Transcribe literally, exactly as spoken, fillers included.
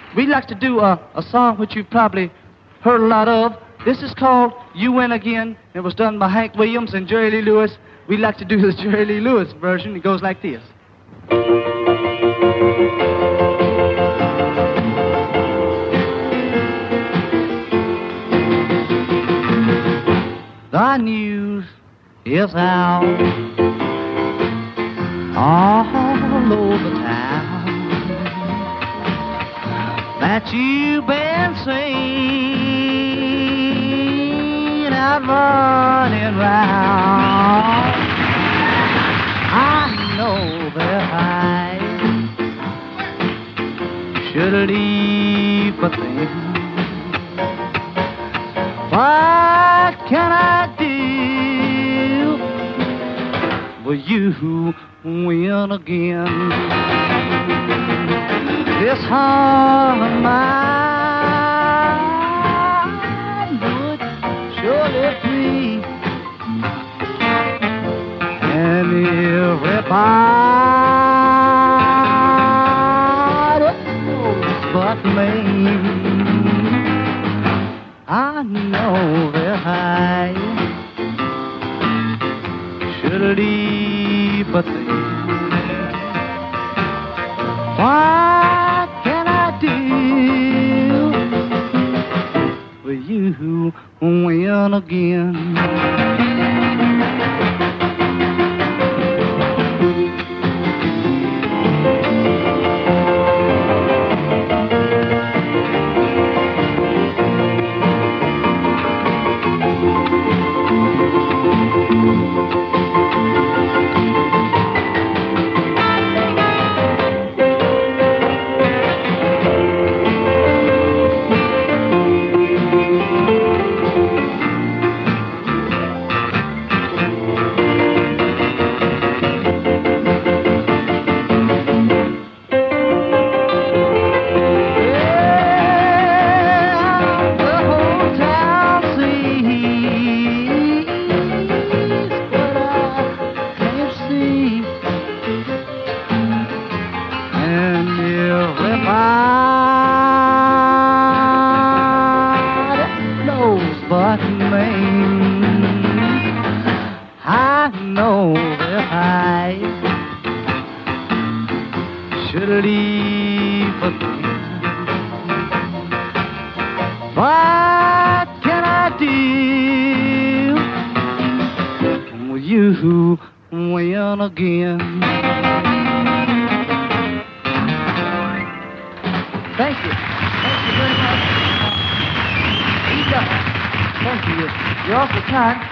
we'd like to do a, a song which you've probably heard a lot of. This is called You Win Again. It was done by Hank Williams and Jerry Lee Lewis. We'd like to do the Jerry Lee Lewis version. It goes like this. The news is out all over town that you've been seen out running round. I know that I should leave, but then what can I do? Will you win again? This heart of mine would surely free, and everybody knows but me. I know that I should leave, but then what can I do? Will you win again? But me, I know that I should leave again. What can I do? Will you win again? Thank you. Thank you very much. Thank you. You're awfully kind.